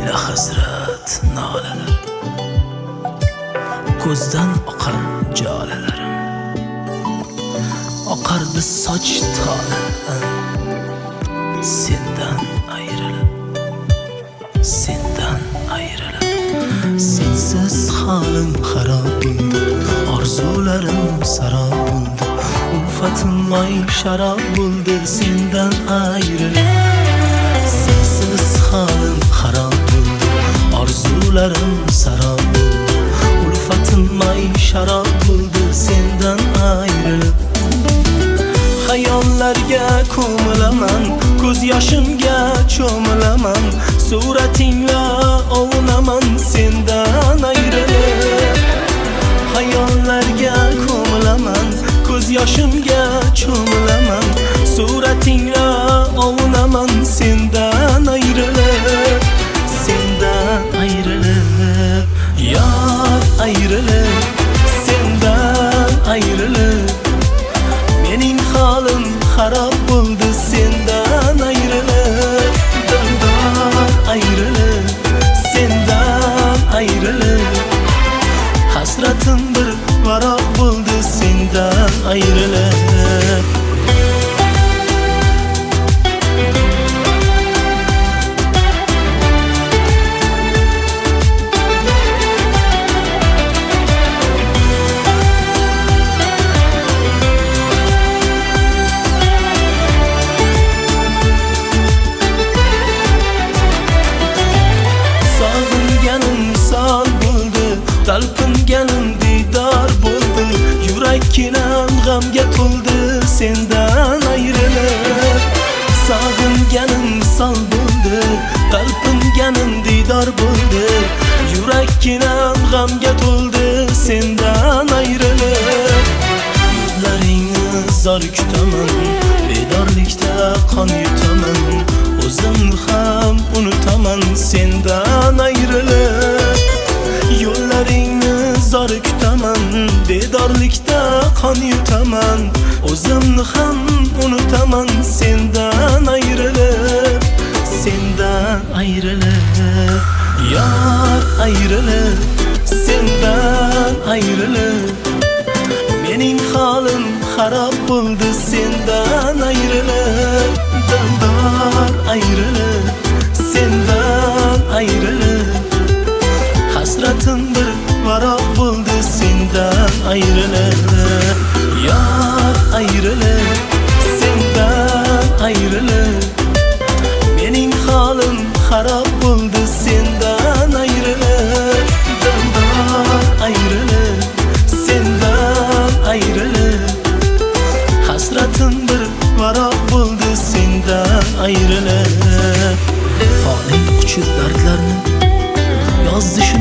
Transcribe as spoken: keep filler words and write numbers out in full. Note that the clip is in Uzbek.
ila hasrat nolalar, ko'zdan oqar jolalarim, oqardi soch tolarim. Sendan ayrilib, sendan ayrilib, sensiz holim xarob bo'ldi, orzularim sarob bo'ldi, ulfatim moy sharob bo'ldi. Sendan ayrilib, sensiz holim xarob bo'ldi, orzularim sarob bo'ldi, ulfatim moy sharob bo'ldi. Sendan ayrilib xayollarga ko'milaman, ko'z yoshimga cho'milaman, suratingla ovunaman. Sendan ayrilib xayollarga ko'milaman, ko'z yoshimga cho'milaman, suratingla ovunaman. Sendan ayrilib, sendan ayrilib, yor ayrilib, sendan ayrilib, mening holim xarob bo'ldi. Sendan ayrilib, dildor ayrilib, sendan ayrilib, hasratim bir varoq bo'ldi. Sendan ayrilib, talpinganim diydor bo'ldi, yurakkinam g'amga to'ldi. Sendan ayrilib sog'inganim sol bo'ldi, talpinganim diydor bo'ldi, yurakkinam g'amga to'ldi. Sendan ayrilib yo'llaringni zor kutaman, bedorlikda qon yutaman, o'zimni ham unutaman. Sendan ayrilib yo'llaringni zor kutaman, bedorlikda qon yutaman, o'zimni ham unutaman. Sendan ayrilib, sendan ayrilib, yor ayrilib, sendan ayrilib, mening holim xarob bo'ldi. Sendan ayrilib, dildor ayrilib, sendan ayrilib, hasratim bir varoq bo'ldi. Sendan ayrilib, yor ayrilib, sendan ayrilib, mening holim xarob bo'ldi. Sendan ayrilib, dildor ayrilib, sendan ayrilib, hasratim bir varoq bo'ldi. Sendan ayrilib, foniy kuchi dardlarni yozdi